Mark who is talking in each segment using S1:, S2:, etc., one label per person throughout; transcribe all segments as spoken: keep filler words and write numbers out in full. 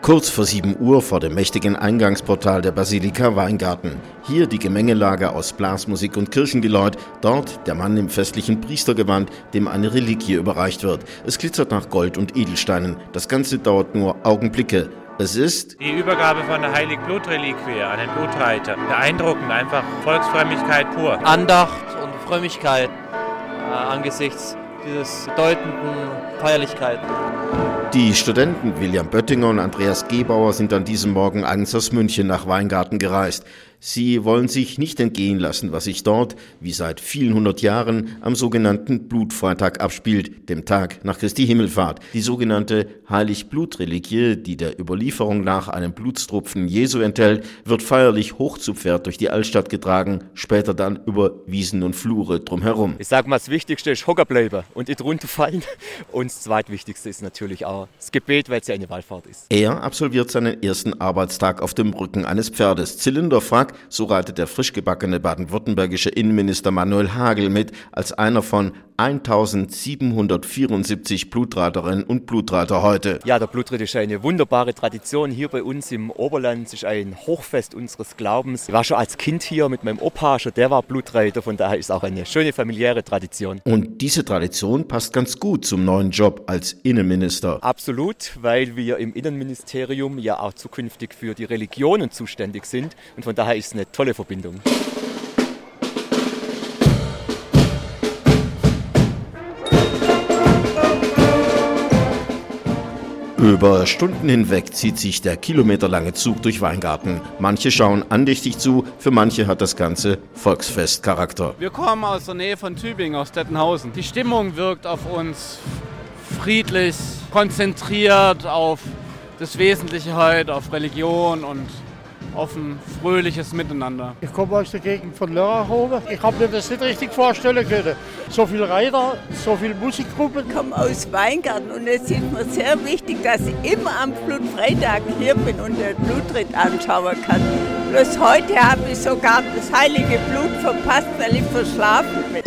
S1: Kurz vor sieben Uhr vor dem mächtigen Eingangsportal der Basilika Weingarten. Hier die Gemengelage aus Blasmusik und Kirchengeläut, dort der Mann im festlichen Priestergewand, dem eine Reliquie überreicht wird. Es glitzert nach Gold und Edelsteinen. Das Ganze dauert nur Augenblicke. Es ist
S2: die Übergabe von der Heilig-Blut-Reliquie an den Blutreiter. Beeindruckend, einfach Volksfrömmigkeit pur.
S3: Andacht und Frömmigkeit äh, angesichts dieses bedeutenden Feierlichkeiten.
S1: Die Studenten William Böttinger und Andreas Gebauer sind an diesem Morgen eigens aus München nach Weingarten gereist. Sie wollen sich nicht entgehen lassen, was sich dort, wie seit vielen hundert Jahren, am sogenannten Blutfreitag abspielt, dem Tag nach Christi Himmelfahrt. Die sogenannte Heilig-Blut-Reliquie, die der Überlieferung nach einen Blutstropfen Jesu enthält, wird feierlich hoch zu Pferd durch die Altstadt getragen, später dann über Wiesen und Flure drumherum.
S4: Ich sag mal, das Wichtigste ist hocken bleiben und nicht runterfallen. Und das Zweitwichtigste ist natürlich auch das Gebet, weil es ja eine Wallfahrt ist.
S1: Er absolviert seinen ersten Arbeitstag auf dem Rücken eines Pferdes. Zylinderfrack, so reitet der frisch gebackene baden-württembergische Innenminister Manuel Hagel mit, als einer von eintausendsiebenhundertvierundsiebzig Blutreiterinnen und Blutreiter heute.
S4: Ja, der Blutritt ist eine wunderbare Tradition hier bei uns im Oberland. Es ist ein Hochfest unseres Glaubens. Ich war schon als Kind hier mit meinem Opa, schon der war Blutreiter, von daher ist es auch eine schöne familiäre Tradition.
S1: Und diese Tradition passt ganz gut zum neuen Job als Innenminister.
S4: Absolut, weil wir im Innenministerium ja auch zukünftig für die Religionen zuständig sind und von daher ist es eine tolle Verbindung.
S1: Über Stunden hinweg zieht sich der kilometerlange Zug durch Weingarten. Manche schauen andächtig zu, für manche hat das Ganze Volksfestcharakter.
S5: Wir kommen aus der Nähe von Tübingen, aus Dettenhausen. Die Stimmung wirkt auf uns friedlich, konzentriert auf das Wesentliche heute, auf Religion und auf ein fröhliches Miteinander.
S6: Ich komme aus der Gegend von Lörrachhofen. Ich habe mir das nicht richtig vorstellen können. So viele Reiter, so viele Musikgruppen.
S7: Ich komme aus Weingarten und es ist mir sehr wichtig, dass ich immer am Blutfreitag hier bin und den Blutritt anschauen kann. Bloß heute habe ich sogar das heilige Blut verpasst, weil ich verschlafen bin.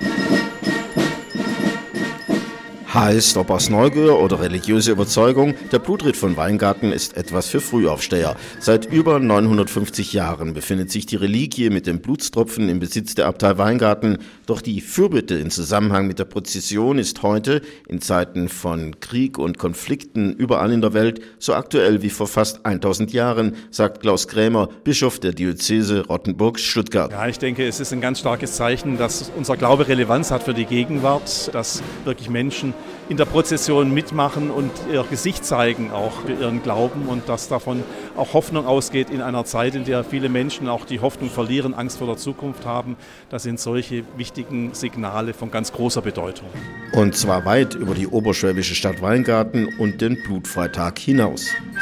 S1: Heißt, ob aus Neugier oder religiöse Überzeugung, der Blutritt von Weingarten ist etwas für Frühaufsteher. Seit über neunhundertfünfzig Jahren befindet sich die Reliquie mit dem Blutstropfen im Besitz der Abtei Weingarten. Doch die Fürbitte in Zusammenhang mit der Prozession ist heute, in Zeiten von Krieg und Konflikten überall in der Welt, so aktuell wie vor fast tausend Jahren, sagt Klaus Krämer, Bischof der Diözese Rottenburg-Stuttgart.
S8: Ja, ich denke, es ist ein ganz starkes Zeichen, dass unser Glaube Relevanz hat für die Gegenwart, dass wirklich Menschen in der Prozession mitmachen und ihr Gesicht zeigen auch für ihren Glauben und dass davon auch Hoffnung ausgeht in einer Zeit, in der viele Menschen auch die Hoffnung verlieren, Angst vor der Zukunft haben. Das sind solche wichtigen Signale von ganz großer Bedeutung.
S1: Und zwar weit über die oberschwäbische Stadt Weingarten und den Blutfreitag hinaus.